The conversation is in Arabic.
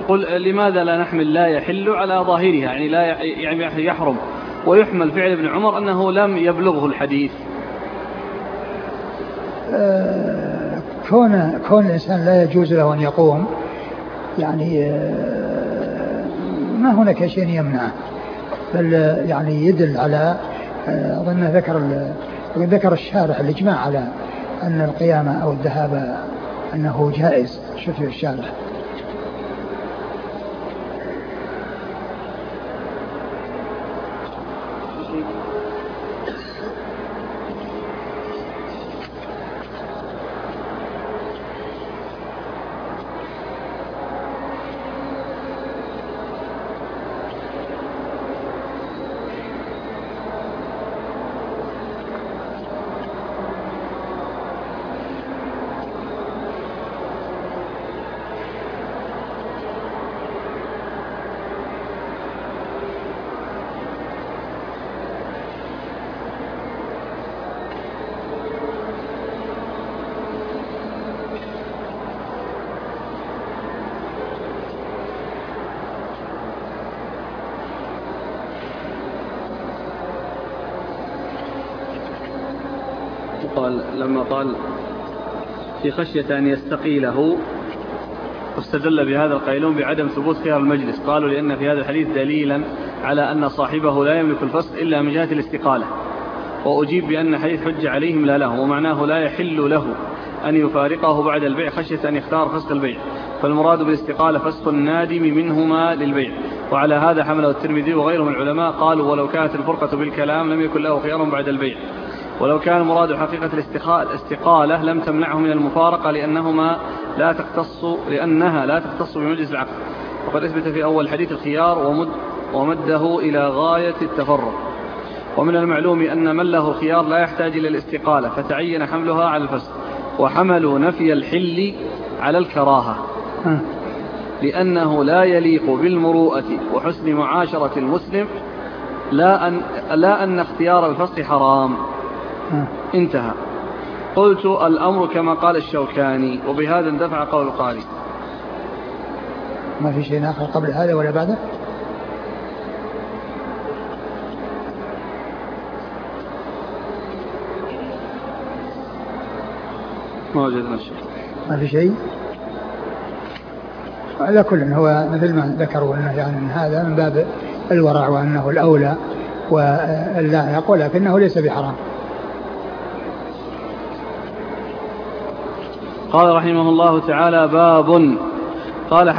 قل لماذا لا نحمل لا يحل على ظاهرها، يعني لا يعني يحرم، ويحمل فعل ابن عمر أنه لم يبلغه الحديث؟ كون الإنسان لا يجوز له أن يقوم، يعني ما هناك شيء يمنعه، بل يعني يدل على أظن ذكر الشارح الإجماع على أن القيام أو الذهاب أنه جائز. شوف الشارح. لما قال في خشية أن يستقيله، واستدل بهذا القائلون بعدم ثبوت خيار المجلس، قالوا لأن في هذا الحديث دليلا على أن صاحبه لا يملك الفسق إلا من جهة الاستقالة، وأجيب بأن حديث حج عليهم لا له، ومعناه لا يحل له أن يفارقه بعد البيع خشية أن يختار فسق البيع، فالمراد بالاستقالة فسق النادم منهما للبيع. وعلى هذا حمله الترمذي وغيره من العلماء، قالوا ولو كانت الفرقة بالكلام لم يكن له خيار بعد البيع، ولو كان المراد حقيقة الاستقالة لم تمنعه من المفارقة لأنها لا تختص بمجلس العقد، وقد أثبت في أول حديث الخيار ومده إلى غاية التفرق. ومن المعلوم أن من له خيار لا يحتاج إلى الاستقالة، فتعين حملها على الفسق، وحملوا نفي الحل على الكراهة لأنه لا يليق بالمروءة وحسن معاشرة المسلم، لا أن اختيار الفسق حرام. انتهى. قلت الأمر كما قال الشوكاني، وبهذا اندفع قول القارئ. ما في شيء آخر قبل هذا ولا بعده؟ ما وجدنا شيء. ما في شيء. على كل هو مثل ما ذكروا أنه يعني هذا من باب الورع وأنه الأولى واللاحق، ولكنه ليس بحرام. قال رحمه الله تعالى: باب. قال